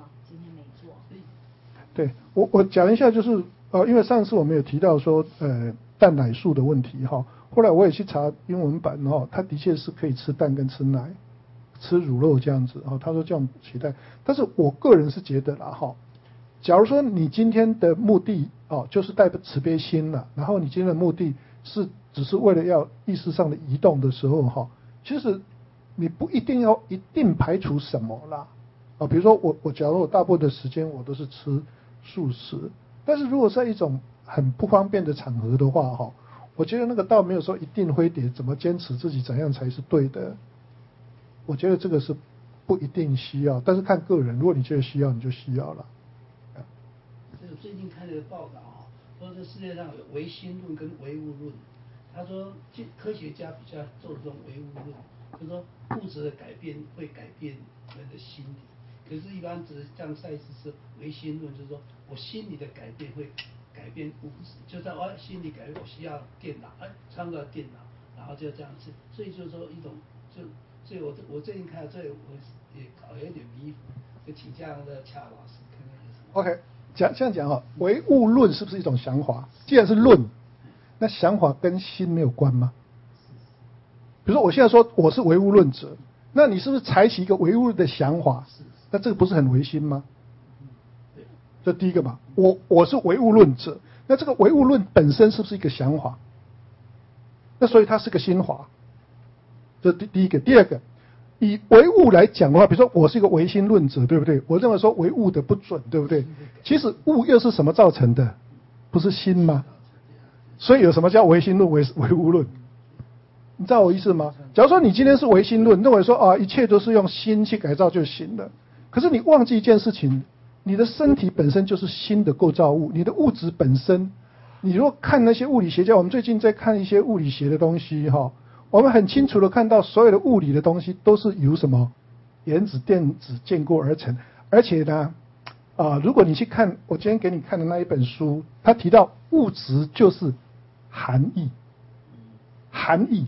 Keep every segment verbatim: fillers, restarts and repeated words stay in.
今天没做。 对，我我讲一下，就是呃，因为上次我们有提到说，呃，蛋奶素的问题哈，后来我也去查英文版哈，它的确是可以吃蛋跟吃奶，吃乳肉这样子哈，他说这样取代，但是我个人是觉得啦哈，假如说你今天的目的哦，就是带慈悲心了，然后你今天的目的是只是为了要意识上的移动的时候哈，其实你不一定要一定排除什么啦，啊，比如说我我假如我大部分的时间我都是吃素食，但是如果在一种很不方便的场合的话哈，我觉得那个倒没有说一定非得怎么坚持自己怎样才是对的，我觉得这个是不一定需要，但是看个人，如果你觉得需要，你就需要了。 这个最近看这个报道啊，说这世界上有唯心论跟唯物论。他说，科学家比较注重唯物论，就是说物质的改变会改变人的心理。可是，一般只是像赛斯是唯心论，就是说我心理的改变会改变物质，就在我心理改变，我需要电脑，哎，创造电脑，然后就这样子。所以就是说一种，就所以我我最近看到这个，我也搞有点迷糊，就请教的恰老师看看有什么。 OK。讲这样讲哈，唯物论是不是一种想法？既然是论，那想法跟心没有关吗？比如说我现在说我是唯物论者，那你是不是采取一个唯物的想法？那这个不是很唯心吗？这第一个嘛，我我是唯物论者，那这个唯物论本身是不是一个想法？那所以它是个心法。这第第一个，第二个。以唯物来讲的话，比如说我是一个唯心论者，对不对？我认为说唯物的不准，对不对？其实物又是什么造成的？不是心吗？所以有什么叫唯心论、唯唯物论？你知道我意思吗？假如说你今天是唯心论，认为说啊一切都是用心去改造就行了，可是你忘记一件事情，你的身体本身就是心的构造物，你的物质本身，你如果看那些物理学家，我们最近在看一些物理学的东西哈。我们很清楚的看到，所有的物理的东西都是由什么原子、电子建构而成。而且呢，啊、呃，如果你去看我今天给你看的那一本书，它提到物质就是含义，含义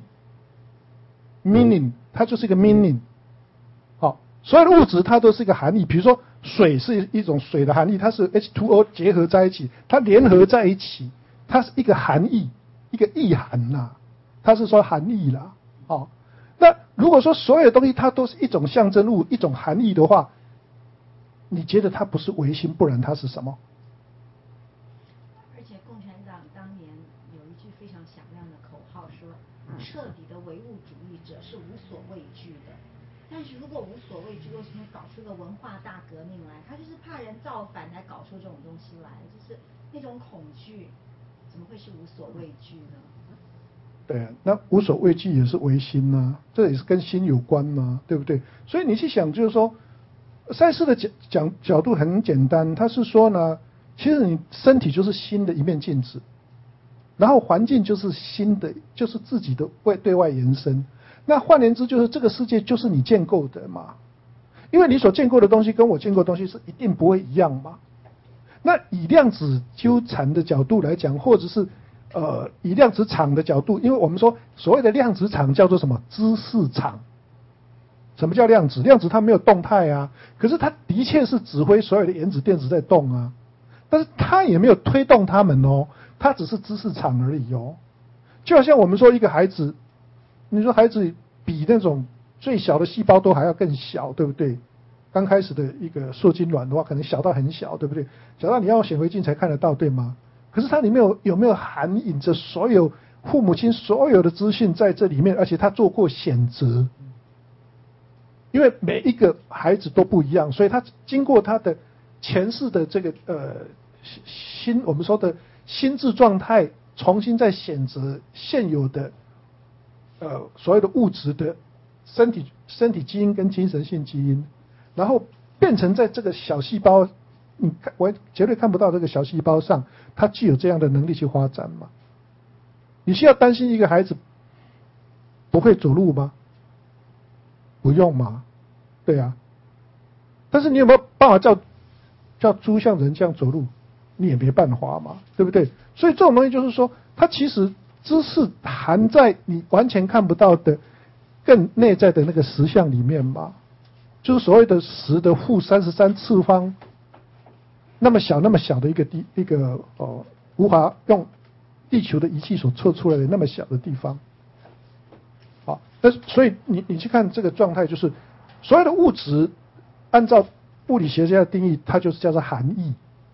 ，meaning， 它就是一个 meaning。好，所有的物质它都是一个含义。比如说水是一种水的含义，它是 H 二 O 结合在一起，它联合在一起，它是一个含义，一个意涵呐、啊。它是说含义啦，哦，那如果说所有的东西它都是一种象征物、一种含义的话，你觉得它不是唯心，不然它是什么？ 而且共产党当年有一句非常响亮的口号说，彻底的唯物主义者是无所畏惧的。但是如果无所畏惧，为什么搞出个文化大革命来？他就是怕人造反才搞出这种东西来，就是那种恐惧，怎么会是无所畏惧呢？ 对，那无所畏惧也是唯心呐、啊，这也是跟心有关嘛，对不对？所以你去想，就是说，赛斯的讲讲角度很简单，他是说呢，其实你身体就是心的一面镜子，然后环境就是心的，就是自己的外对外延伸。那换言之，就是这个世界就是你建构的嘛，因为你所建构的东西跟我建构的东西是一定不会一样嘛。那以量子纠缠的角度来讲，或者是呃，以量子场的角度，因为我们说所谓的量子场叫做什么？知识场。什么叫量子？量子它没有动态啊，可是它的确是指挥所有的原子电子在动啊，但是它也没有推动它们哦，它只是知识场而已哦。就好像我们说一个孩子，你说孩子比那种最小的细胞都还要更小，对不对？刚开始的一个受精卵的话，可能小到很小，对不对？小到你要显微镜才看得到，对吗？可是它里面有有没有含隐着所有父母亲所有的资讯在这里面，而且他做过选择，因为每一个孩子都不一样，所以他经过他的前世的这个呃心，我们说的心智状态，重新再选择现有的呃所有的物质的身体身体基因跟精神性基因，然后变成在这个小细胞。你看，我绝对看不到这个小细胞上，它具有这样的能力去发展吗？你需要担心一个孩子不会走路吗？不用嘛，对啊。但是你有没有办法叫叫猪像人这样走路？你也没办法嘛，对不对？所以这种东西就是说，它其实知识含在你完全看不到的更内在的那个实相里面嘛。 就是所谓的十的负三十三次方，那么小那么小的一个地一个哦，无法用地球的仪器所测出来的那么小的地方。好，那所以你你去看这个状态，就是所有的物质，按照物理学家的定义，它就是叫做含义，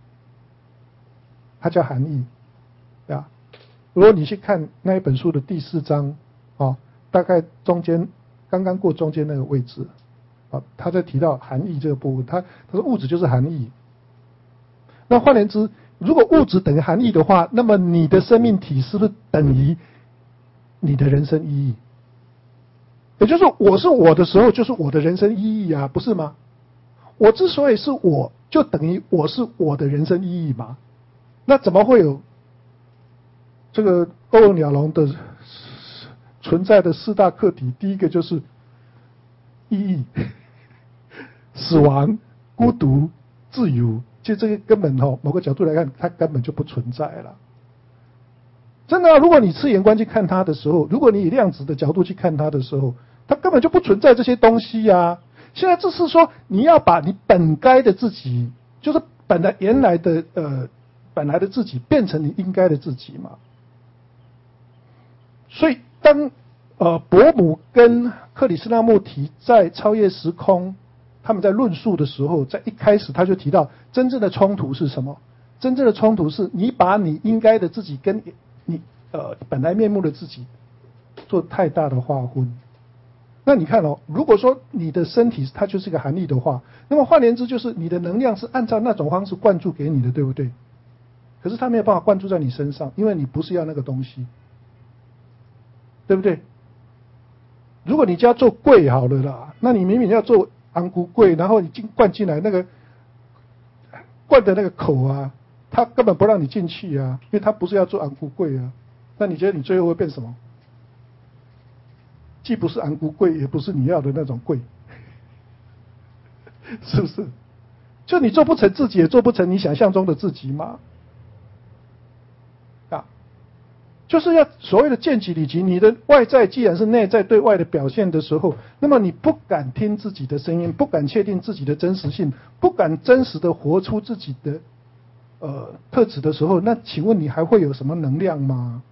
它叫含义，啊。如果你去看那一本书的第四章，哦，大概中间刚刚过中间那个位置，啊，他在提到含义这个部分，他他说物质就是含义。那换言之，如果物质等于含义的话，那么你的生命体是不是等于你的人生意义？也就是说，我是我的时候，就是我的人生意义啊，不是吗？我之所以是我，就等于我是我的人生意义嘛。那怎么会有这个欧文鸟笼的存在的四大课题？第一个就是意义、死亡、孤独、自由。其实这个根本哦，某个角度来看，它根本就不存在了。真的、啊，如果你次元观去看它的时候，如果你以量子的角度去看它的时候，它根本就不存在这些东西呀、啊。现在只是说你要把你本该的自己，就是本来原来的呃本来的自己，变成你应该的自己嘛。所以当呃伯姆跟克里斯纳穆提在超越时空，他们在论述的时候，在一开始他就提到，真正的冲突是什么？真正的冲突是你把你应该的自己跟你呃本来面目的自己做太大的划分。那你看哦，如果说你的身体它就是个含义的话，那么换言之就是你的能量是按照那种方式灌注给你的，对不对？可是它没有办法灌注在你身上，因为你不是要那个东西，对不对？如果你家做柜好了啦，那你明明要做昂古柜，然后你进灌进来那个灌的那个口啊，它根本不让你进去啊，因为它不是要做昂古柜啊。那你觉得你最后会变什么？既不是昂古柜，也不是你要的那种柜，是不是？就你做不成自己，也做不成你想象中的自己嘛。啊，就是要所谓的见己理己。你的外在既然是内在对外的表现的时候，那么你不敢听自己的声音，不敢确定自己的真实性，不敢真实的活出自己的呃特质的时候，那请问你还会有什么能量吗？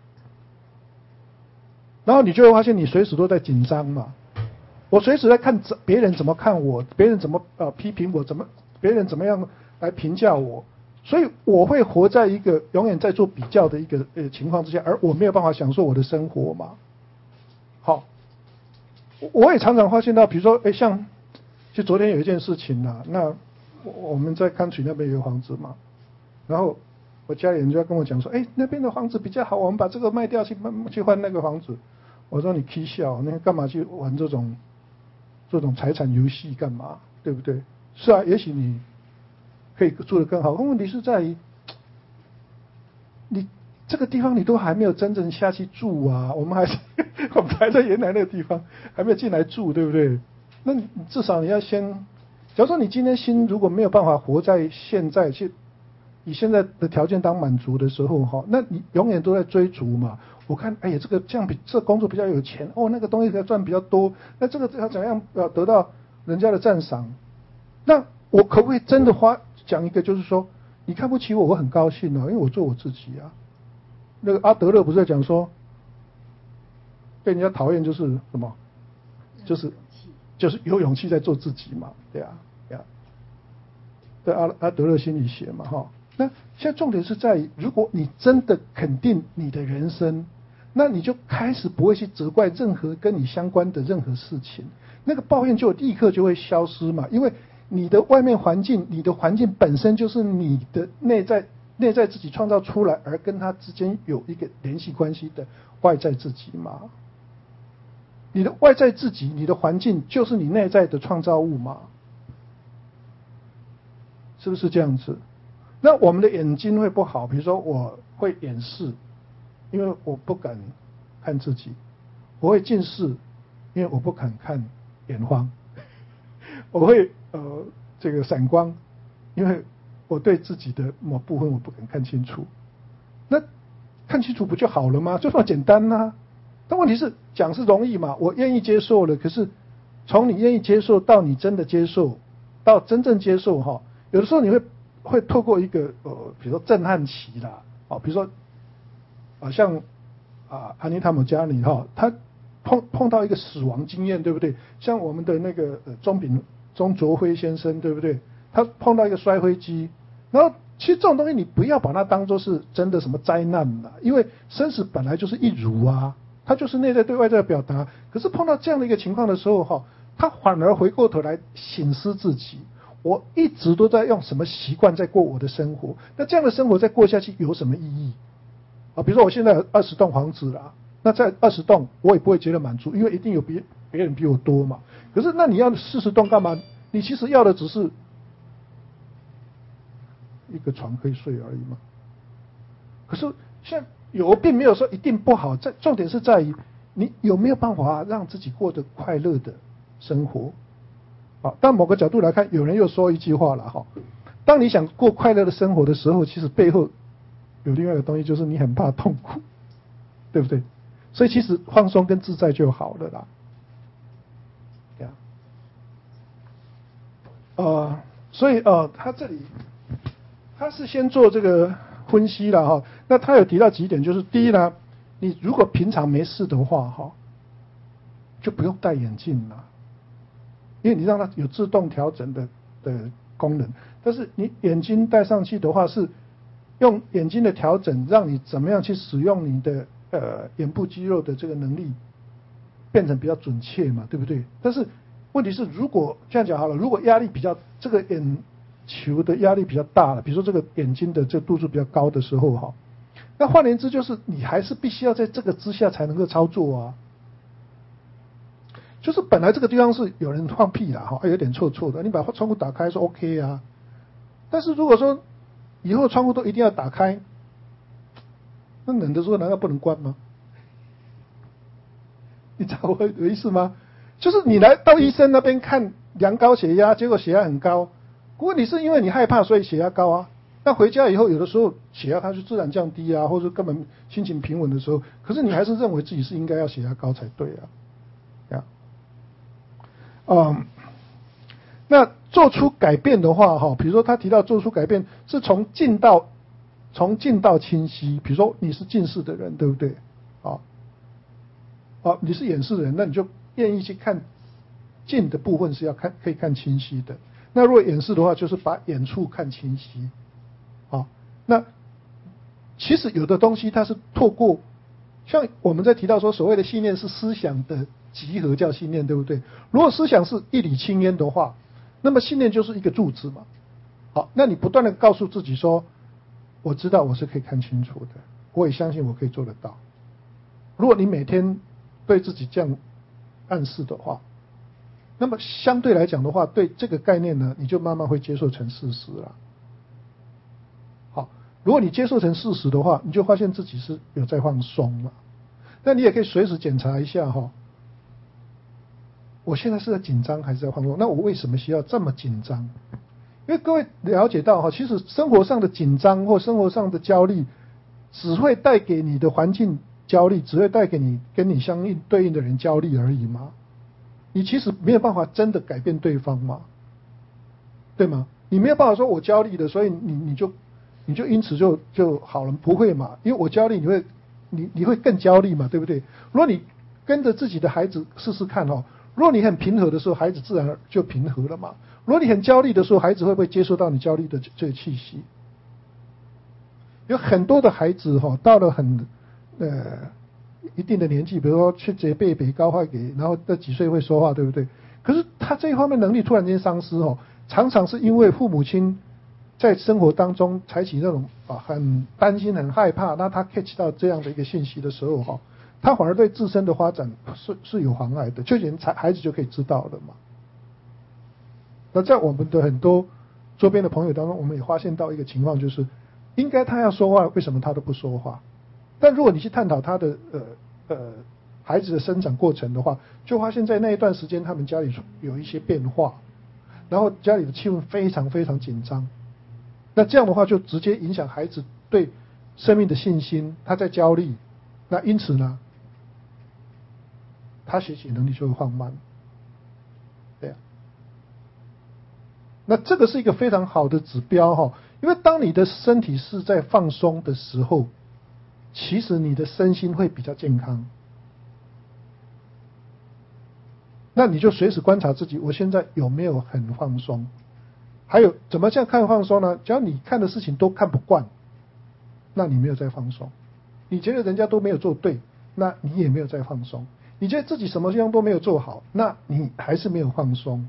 然后你就会发现你随时都在紧张嘛，我随时在看别人怎么看我，别人怎么呃批评我，怎么别人怎么样来评价我，所以我会活在一个永远在做比较的一个呃情况之下，而我没有办法享受我的生活嘛。好，我也常常发现到，比如说哎，像就昨天有一件事情啊，那我们在康曲那边有个房子嘛，然后我家里人就要跟我讲说，哎，那边的房子比较好，我们把这个卖掉去去换那个房子。我说你起笑，那干嘛去玩这种这种财产游戏干嘛？对不对？是啊，也许你可以住得更好，问题是在于你这个地方你都还没有真正下去住啊，我们还是我们还在原来那个地方，还没有进来住，对不对？那你至少你要先，假如说你今天心如果没有办法活在现在去。以现在的条件当满足的时候哈，那你永远都在追逐嘛。我看，哎呀，这个这样比这工作比较有钱哦，那个东西要赚比较多，那这个要怎样要得到人家的赞赏？那我可不可以真的花讲一个，就是说，你看不起我，我很高兴哦，因为我做我自己啊。那个阿德勒不是在讲说，被人家讨厌就是什么？就是就是有勇气在做自己嘛，对啊，对啊。对阿阿德勒心理学嘛，哈。那现在重点是在于，如果你真的肯定你的人生，那你就开始不会去责怪任何跟你相关的任何事情，那个抱怨就立刻就会消失嘛，因为你的外面环境，你的环境本身就是你的内在内在自己创造出来，而跟它之间有一个联系关系的外在自己嘛。你的外在自己，你的环境就是你内在的创造物嘛，是不是这样子？那我们的眼睛会不好，比如说我会远视，因为我不敢看自己；我会近视，因为我不敢看远方；我会呃这个散光，因为我对自己的某部分我不敢看清楚。那看清楚不就好了吗？就这么简单啊！但问题是讲是容易嘛，我愿意接受了，可是从你愿意接受到你真的接受，到真正接受哈，有的时候你会会透过一个呃，比如说震撼期啦，哦，比如说啊像啊安妮塔姆加尼哈，他碰碰到一个死亡经验，对不对？像我们的那个呃钟炳钟卓辉先生，对不对？他碰到一个摔飞机，然后其实这种东西你不要把它当作是真的什么灾难啦，因为生死本来就是一如啊。他就是内在对外在的表达，可是碰到这样的一个情况的时候哈，他反而回过头来省思自己，我一直都在用什么习惯在过我的生活，那这样的生活再过下去有什么意义啊？比如说我现在有二十栋房子啦，那在二十栋我也不会觉得满足，因为一定有别别人比我多嘛。可是那你要四十栋干嘛？你其实要的只是一个床可以睡而已嘛。可是现在有并没有说一定不好，在重点是在于你有没有办法让自己过得快乐的生活。好，但某个角度来看，有人又说一句话了哈，当你想过快乐的生活的时候，其实背后有另外一个东西，就是你很怕痛苦，对不对？所以其实放松跟自在就好了啦。这样，呃，所以呃，他这里他是先做这个分析了哈，那他有提到几点，就是第一呢，你如果平常没事的话哈，就不用戴眼镜了，因为你让它有自动调整的的功能，但是你眼睛戴上去的话，是用眼睛的调整，让你怎么样去使用你的呃眼部肌肉的这个能力，变成比较准确嘛，对不对？但是问题是，如果这样讲好了，如果压力比较这个眼球的压力比较大了，比如说这个眼睛的这个度数比较高的时候哈，那换言之就是你还是必须要在这个之下才能够操作啊。就是本来这个地方是有人放屁啦哈，有点臭臭的，你把窗户打开是 OK 啊。但是如果说以后窗户都一定要打开，那冷的时候难道不能关吗？你知道我的意思吗？就是你来到医生那边看量高血压，结果血压很高，不过你是因为你害怕所以血压高啊。那回家以后有的时候血压它就自然降低啊，或者根本心情平稳的时候，可是你还是认为自己是应该要血压高才对啊。嗯，那做出改变的话哈，比如说他提到做出改变是从近到从近到清晰，比如说你是近视的人，对不对？啊，啊，你是远视的人，那你就愿意去看近的部分是要看可以看清晰的。那如果远视的话，就是把远处看清晰。好，那其实有的东西它是透过，像我们在提到说所谓的信念是思想的集合叫信念，对不对？如果思想是一缕青烟的话，那么信念就是一个柱子嘛。好，那你不断的告诉自己说，我知道我是可以看清楚的，我也相信我可以做得到。如果你每天对自己这样暗示的话，那么相对来讲的话，对这个概念呢，你就慢慢会接受成事实了。好，如果你接受成事实的话，你就发现自己是有在放松了。那你也可以随时检查一下哈，我现在是在紧张还是在放松？那我为什么需要这么紧张？因为各位了解到哈，其实生活上的紧张或生活上的焦虑，只会带给你的环境焦虑，只会带给你跟你相应对应的人焦虑而已嘛。你其实没有办法真的改变对方嘛，对吗？你没有办法说我焦虑的，所以你你就你就因此就就好了，不会嘛？因为我焦虑，你会你你会更焦虑嘛，对不对？如果你跟着自己的孩子试试看哦，如果你很平和的时候，孩子自然就平和了嘛。如果你很焦虑的时候，孩子会不会接受到你焦虑的这个气息？有很多的孩子哈、哦，到了很呃一定的年纪，比如说去责备北高话给，然后在几岁会说话，对不对？可是他这一方面能力突然间丧失哦，常常是因为父母亲在生活当中采取那种啊很担心、很害怕，那他 catch 到这样的一个信息的时候哈、哦，他反而对自身的发展是是有妨碍的，就连孩子就可以知道了嘛。那在我们的很多周边的朋友当中，我们也发现到一个情况，就是应该他要说话，为什么他都不说话？但如果你去探讨他的呃呃孩子的生长过程的话，就发现在那一段时间，他们家里有一些变化，然后家里的气氛非常非常紧张。那这样的话，就直接影响孩子对生命的信心，他在焦虑，那因此呢，他学习能力就会放慢。 那这个是一个非常好的指标哈，因为当你的身体是在放松的时候，其实你的身心会比较健康。那你就随时观察自己，我现在有没有很放松？还有怎么这样看放松呢？只要你看的事情都看不惯，那你没有在放松。你觉得人家都没有做对，那你也没有在放松。你觉得自己什么样都没有做好，那你还是没有放松。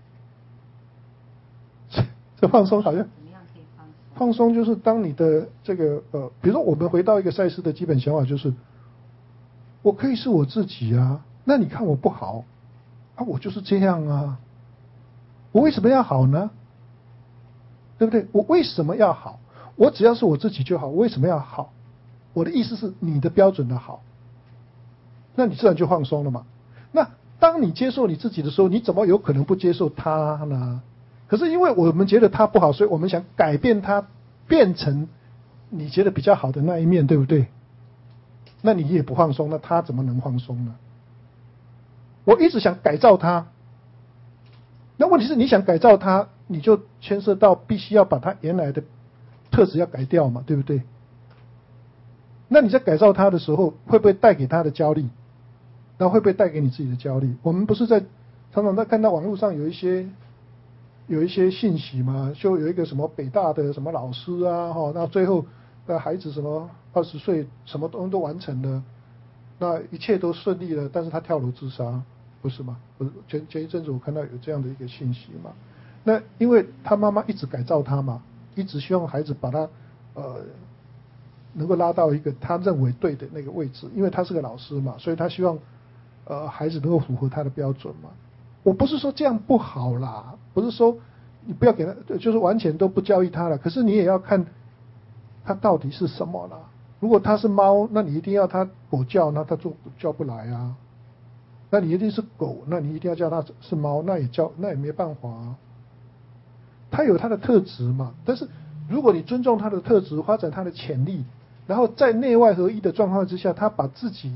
这放松好像怎么样可以放松？ 放松就是当你的这个呃，比如说我们回到一个赛事的基本想法，就是我可以是我自己啊，那你看我不好啊，我就是这样啊，我为什么要好呢？对不对？我为什么要好？我只要是我自己就好，我为什么要好？我的意思是你的标准的好，那你自然就放松了嘛。那当你接受你自己的时候，你怎么有可能不接受他呢？可是因为我们觉得他不好，所以我们想改变他，变成你觉得比较好的那一面，对不对？那你也不放松，那他怎么能放松呢？我一直想改造他，那问题是你想改造他，你就牵涉到必须要把他原来的特质要改掉嘛，对不对？那你在改造他的时候，会不会带给他的焦虑？那会不会带给你自己的焦虑？我们不是在常常在看到网络上有一些有一些信息嘛，就有一个什么北大的什么老师啊，哈，那最后那孩子什么二十岁什么东西都完成了，那一切都顺利了，但是他跳楼自杀，不是吗？不是前前一阵子我看到有这样的一个信息嘛，那因为他妈妈一直改造他嘛，一直希望孩子把他呃能够拉到一个他认为对的那个位置，因为他是个老师嘛，所以他希望呃孩子能够符合他的标准嘛。我不是说这样不好啦，不是说你不要给他，就是完全都不教育他了。可是你也要看他到底是什么啦。如果他是猫，那你一定要他狗叫，那他就叫不来啊。那你一定是狗，那你一定要叫他是猫，那也叫那也没办法啊。他有他的特质嘛，但是如果你尊重他的特质，发展他的潜力，然后在内外合一的状况之下，他把自己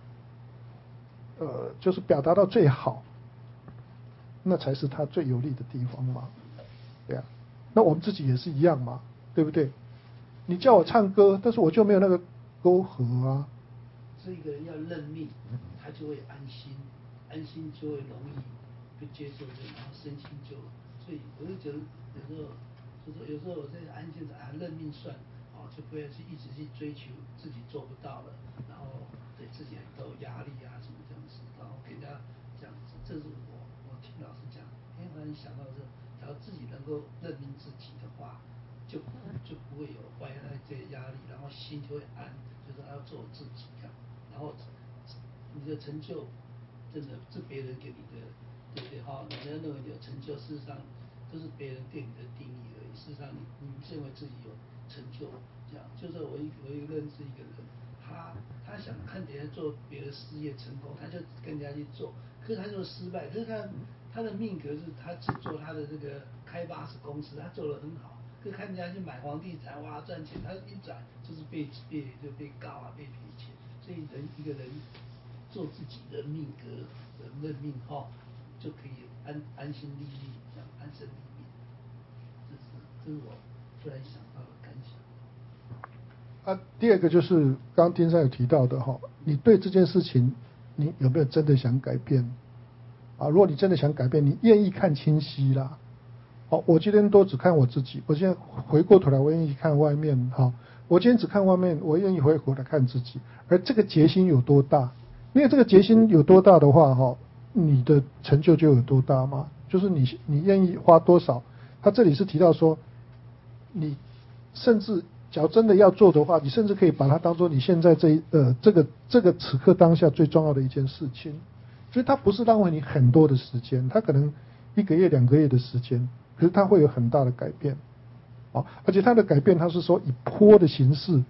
呃就是表达到最好。那才是他最有利的地方嘛，对啊。那我们自己也是一样嘛，对不对？你叫我唱歌，但是我就没有那个沟壑啊。 这个人要认命，他就会安心，安心就会容易去接受这个，然后身心就，所以我就觉得有时候，就是有时候我在安心的啊认命算，啊就不要去一直去追求自己做不到了，然后对自己很多压力啊什么这样子，然后给人家这样子，这是我。听老师讲，因为突然想到这，只要自己能够认明自己的话，就就不会有外在这些压力，然后心就会安，就是要做自己啊。然后你的成就真的是别人给你的，对不对？哈，你认为有成就，事实上这是别人对你的定义而已。事实上你你认为自己有成就，这样就是我一我一认识一个人，他他想看别人做别的事业成功，他就跟人家去做。可是他就失败，可是他他的命格是他去做他的这个开巴士公司，他做得很好。可是看人家去买房地产，哇赚钱，他一转就是被被就被告啊，被赔钱。所以人一个人做自己的命格的认命哈，就可以安安心立命，这样安身立命。这是这是我突然想到的感想。 啊，第二个就是刚刚丁山有提到的哈，你对这件事情。你有没有真的想改变啊？如果你真的想改变，你愿意看清晰啦。好，我今天都只看我自己，我现在回过头来，我愿意看外面。好，我今天只看外面，我愿意回过来看自己。而这个决心有多大？因为这个决心有多大的话，哈，你的成就就有多大嘛。就是你你愿意花多少？他这里是提到说，你甚至。假如真的要做的话，你甚至可以把它当做你现在这呃这个这个此刻当下最重要的一件事情，所以它不是浪费你很多的时间，它可能一个月两个月的时间，可是它会有很大的改变，哦，而且它的改变它是说以波的形式，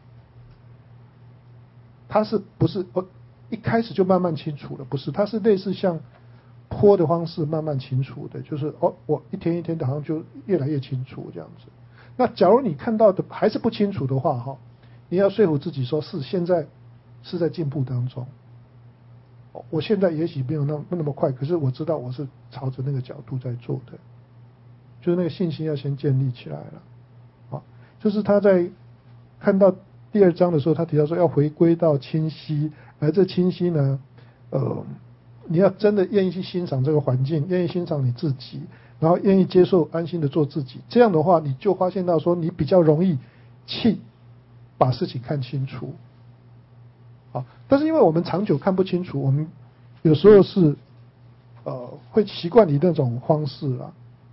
它是不是哦一开始就慢慢清楚了？不是，它是类似像波的方式慢慢清楚的，就是哦我一天一天的好像就越来越清楚这样子。那假如你看到的还是不清楚的话，哈，你要说服自己说是现在是在进步当中。我现在也许没有那么那么快，可是我知道我是朝着那个角度在做的。 就是那个信心要先建立起来了，啊，就是他在看到第二章的时候，他提到说要回归到清晰，而这清晰呢，呃，你要真的愿意去欣赏这个环境，愿意欣赏你自己，然后愿意接受安心的做自己，这样的话，你就发现到说你比较容易去把事情看清楚，啊，但是因为我们长久看不清楚，我们有时候是呃会习惯于那种方式啦。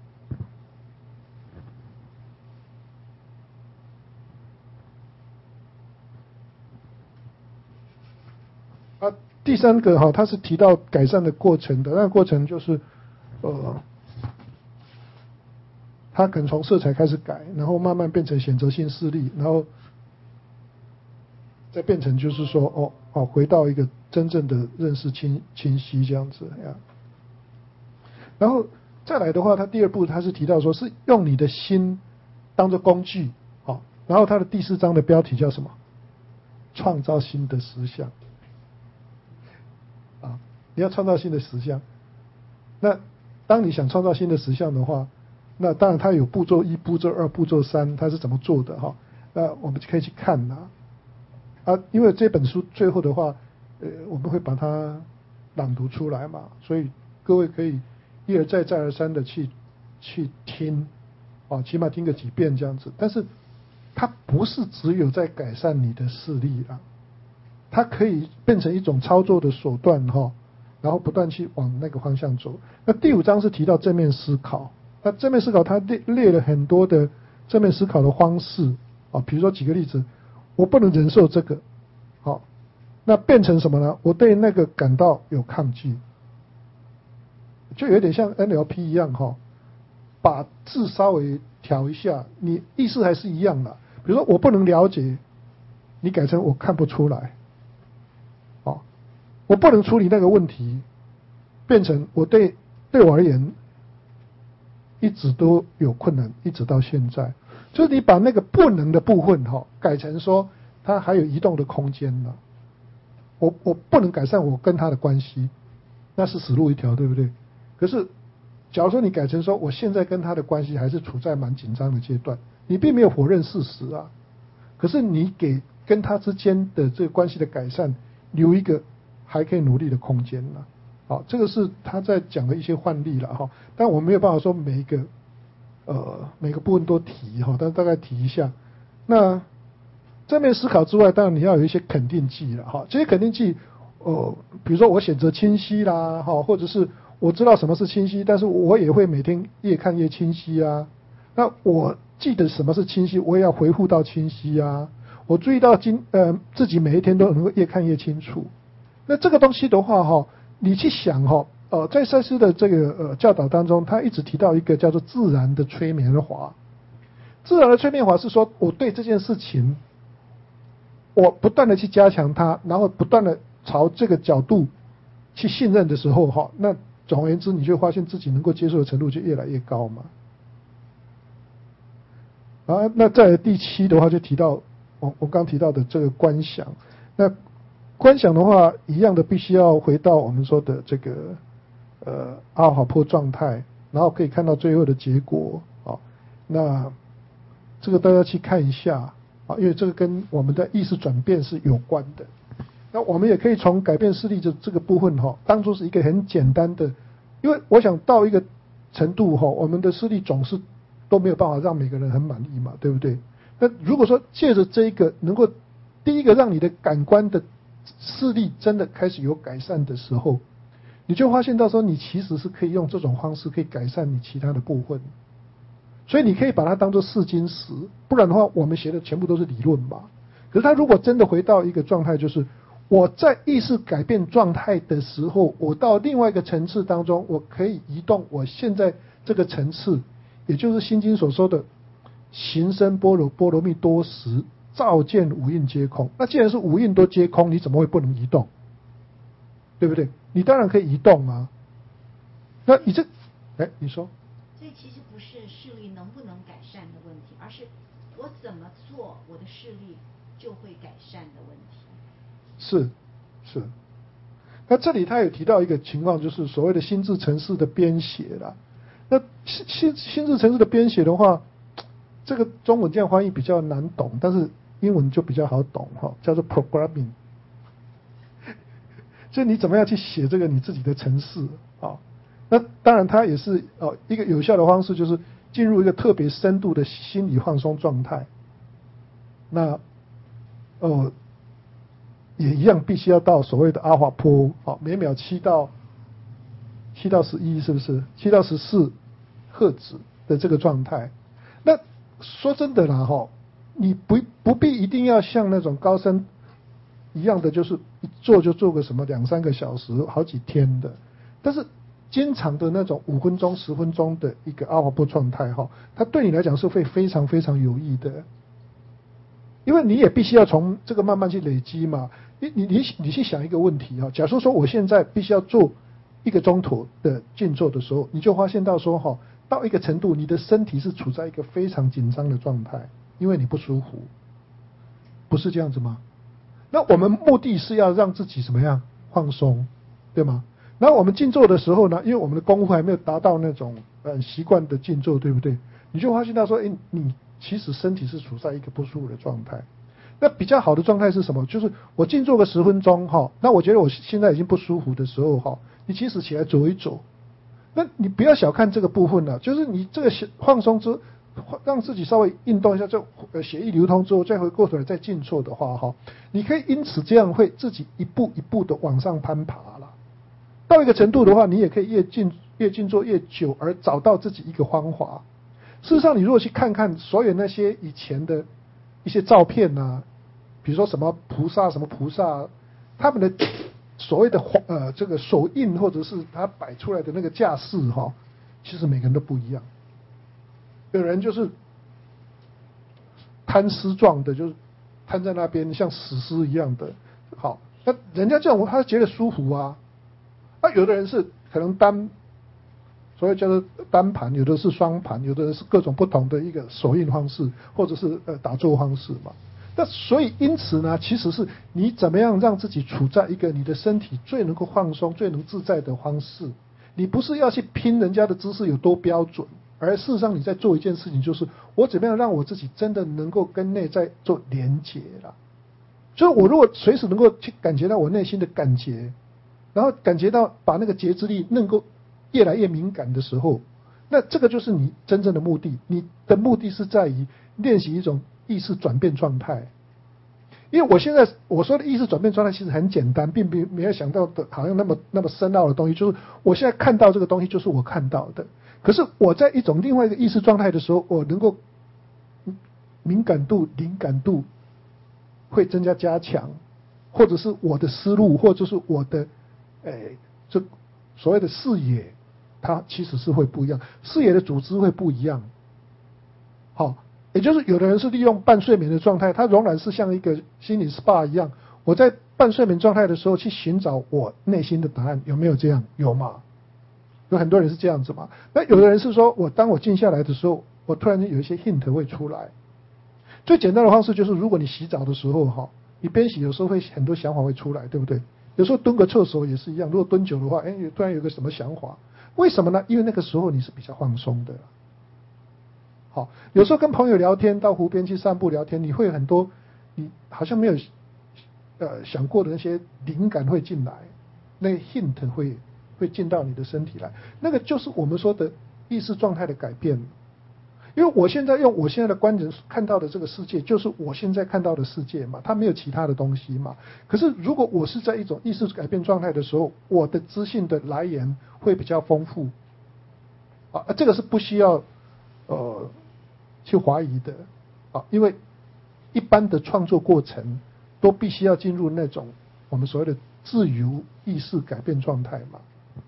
啊，第三个哈，他是提到改善的过程的，那个过程就是，呃，他可能从色彩开始改，然后慢慢变成选择性视力，然后再变成就是说，哦哦，回到一个真正的认识清清晰这样子呀。然后再来的话，他第二步他是提到说是用你的心当作工具，好，然后他的第四章的标题叫什么？创造新的实相。啊，你要创造新的实相。那当你想创造新的实相的话，那当然它有步骤一、步骤二、步骤三，它是怎么做的哈？那我们就可以去看呐。啊，因为这本书最后的话，呃，我们会把它朗读出来嘛，所以各位可以一而再、再而三的去去听，啊，起码听个几遍这样子。但是它不是只有在改善你的视力啊。它可以变成一种操作的手段哈，然后不断去往那个方向走。那第五章是提到正面思考，那正面思考它列列了很多的正面思考的方式啊，比如说举个例子，我不能忍受这个，好，那变成什么呢？我对那个感到有抗拒，就有点像 N L P 一样哈，把字稍微调一下，你意思还是一样的。比如说我不能了解，你改成我看不出来。我不能处理那个问题，变成我对对我而言一直都有困难，一直到现在。就是你把那个不能的部分哈、哦、改成说它还有移动的空间了。我我不能改善我跟他的关系，那是死路一条，对不对？可是假如说你改成说我现在跟他的关系还是处在蛮紧张的阶段，你并没有否认事实啊，可是你给跟他之间的这个关系的改善留一个还可以努力的空间了。好，这个是他在讲的一些范例了哈，但我没有办法说每一个呃每个部分都提哈，但大概提一下。那正面思考之外，当然你要有一些肯定句了哈，这些肯定句呃比如说我选择清晰啦哈，或者是我知道什么是清晰，但是我也会每天越看越清晰啊。那我记得什么是清晰，我也要回复到清晰啊。我注意到今呃自己每一天都能够越看越清楚。那这个东西的话哈，你去想哈，呃，在赛斯的这个呃教导当中，他一直提到一个叫做自然的催眠法。自然的催眠法是说，我对这件事情，我不断的去加强它，然后不断的朝这个角度去信任的时候哈，那总而言之，你就发现自己能够接受的程度就越来越高嘛。啊，那在第七的话就提到我我刚提到的这个观想，那观想的话，一样的必须要回到我们说的这个呃阿尔法波状态，然后可以看到最后的结果啊。那这个大家去看一下啊，因为这个跟我们的意识转变是有关的。那我们也可以从改变视力这这个部分哈，当作是一个很简单的，因为我想到一个程度哈，我们的视力总是都没有办法让每个人很满意嘛，对不对？那如果说借着这一个能够第一个让你的感官的视力真的开始有改善的时候，你就发现到说你其实是可以用这种方式可以改善你其他的部分，所以你可以把它当作试金石，不然的话我们学的全部都是理论嘛。可是他如果真的回到一个状态，就是我在意识改变状态的时候，我到另外一个层次当中，我可以移动我现在这个层次，也就是心经所说的行深般若波罗蜜多时，照见五蕴皆空。那既然是五蕴都皆空，你怎么会不能移动？对不对？你当然可以移动啊。那你这，哎，你说？ 所以其实不是视力能不能改善的问题，而是我怎么做，我的视力就会改善的问题。 是，是。那这里他有提到一个情况，就是所谓的心智程式的编写啦。 那新新新式程式的编写的话，这个中文这样翻译比较难懂，但是英文就比较好懂哈，叫做 programming。就你怎么样去写这个你自己的程式啊？那当然它也是哦一个有效的方式，就是进入一个特别深度的心理放松状态。那哦也一样必须要到所谓的阿尔法波，好，每秒七到七到十一，是不是？七到十四赫兹的这个状态。那说真的啦哈，你不不必一定要像那种高深一样的，就是一做就做个什么两三个小时、好几天的。但是经常的那种五分钟、十分钟的一个阿尔法波状态哈，它对你来讲是会非常非常有益的，因为你也必须要从这个慢慢去累积嘛。你你你你去想一个问题哈，假如说我现在必须要做一个钟头的静坐的时候，你就发现到说哈，到一个程度，你的身体是处在一个非常紧张的状态，因为你不舒服，不是这样子吗？那我们目的是要让自己怎么样放松，对吗？然后我们静坐的时候呢，因为我们的功夫还没有达到那种呃习惯的静坐，对不对？你就发现到说，哎，你其实身体是处在一个不舒服的状态。那比较好的状态是什么？就是我静坐个十分钟哈，那我觉得我现在已经不舒服的时候哈，你即使起来走一走，那你不要小看这个部分了，就是你这个放松之，让自己稍微运动一下，就血液流通之后，再回过头来再静坐的话哈，你可以因此这样会自己一步一步的往上攀爬了。到一个程度的话，你也可以越静越静坐越久，而找到自己一个方法。事实上，你如果去看看所有那些以前的一些照片啊，比如说什么菩萨什么菩萨，他们的所谓的呃这个手印或者是他摆出来的那个架势哈，其实每个人都不一样。有人就是瘫尸状的，就是瘫在那边像死尸一样的，好，那人家这种他觉得舒服啊。啊，有的人是可能单，所谓叫做单盘，有的是双盘，有的人是各种不同的一个手印方式，或者是呃打坐方式嘛。那所以因此呢，其实是你怎么样让自己处在一个你的身体最能够放松、最能自在的方式。你不是要去拼人家的姿势有多标准，而事实上你在做一件事情，就是我怎么样让我自己真的能够跟内在做连结了。所以我如果随时能够去感觉到我内心的感觉。然后感觉到把那个觉知力能够越来越敏感的时候，那这个就是你真正的目的。你的目的是在于练习一种意识转变状态。因为我现在我说的意识转变状态其实很简单，并没有想到的好像那么那么深奥的东西。就是我现在看到这个东西就是我看到的，可是我在一种另外一个意识状态的时候，我能够敏感度、灵感度会增加加强，或者是我的思路，或者是我的哎，这所谓的视野，它其实是会不一样，视野的组织会不一样。好，也就是有的人是利用半睡眠的状态，他仍然是像一个心理 S P A 一样，我在半睡眠状态的时候去寻找我内心的答案，有没有这样？有嘛？有很多人是这样子嘛。那有的人是说我当我静下来的时候，我突然间有一些 hint 会出来。最简单的方式就是，如果你洗澡的时候哈，你边洗有时候会很多想法会出来，对不对？有时候蹲个厕所也是一样，如果蹲久的话，哎，突然有个什么想法，为什么呢？因为那个时候你是比较放松的。好，有时候跟朋友聊天，到湖边去散步聊天，你会很多你好像没有呃想过的那些灵感会进来，那个 hint 会会进到你的身体来，那个就是我们说的意识状态的改变。因为我现在用我现在的观点看到的这个世界，就是我现在看到的世界嘛，它没有其他的东西嘛。可是如果我是在一种意识改变状态的时候，我的资讯的来源会比较丰富，啊，这个是不需要呃去怀疑的啊，因为一般的创作过程都必须要进入那种我们所谓的自由意识改变状态嘛。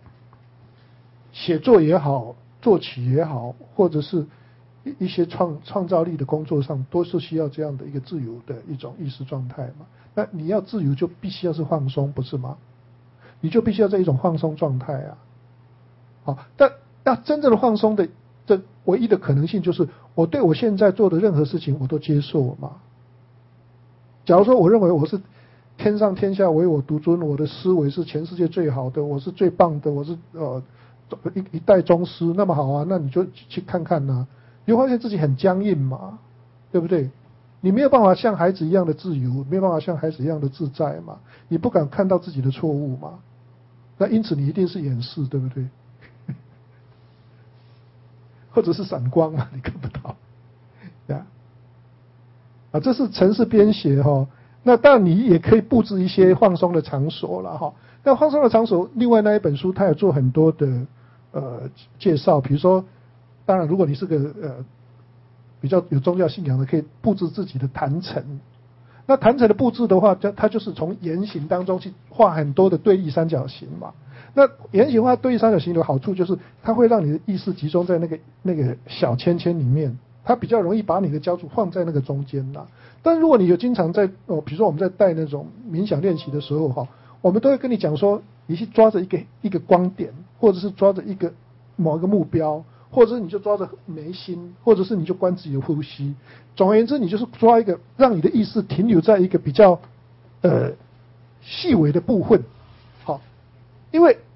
写作也好，作曲也好，或者是一些创创造力的工作上，都是需要这样的一个自由的一种意识状态嘛。那你要自由，就必须要是放松，不是吗？你就必须要在一种放松状态啊。好，但要真正的放松的，这唯一的可能性就是，我对我现在做的任何事情，我都接受嘛。假如说我认为我是天上天下唯我独尊，我的思维是全世界最好的，我是最棒的，我是呃一一代宗师，那么好啊，那你就去看看呐、啊，你会发现自己很僵硬嘛，对不对？你没有办法像孩子一样的自由，没有办法像孩子一样的自在嘛，你不敢看到自己的错误嘛，那因此你一定是掩饰，对不对？或者是闪光嘛，你看不到，呀，啊，这是程式编写哈、哦。那当然你也可以布置一些放松的场所了哈。那放松的场所，另外那一本书它有做很多的呃介绍，比如说，当然如果你是个呃比较有宗教信仰的，可以布置自己的坛城。那坛城的布置的话，它就是从圆形当中去画很多的对立三角形嘛。那圆形画对立三角形的好处就是，它会让你的意识集中在那个那个小圈圈里面，它比较容易把你的焦注放在那个中间啦。但如果你有经常在哦，比如说我们在带那种冥想练习的时候哈，我们都会跟你讲说，你去抓着一个一个光点，或者是抓着一个某一个目标，或者是你就抓着眉心，或者是你就观自己的呼吸。总而言之，你就是抓一个让你的意识停留在一个比较呃细微的部分，好，因为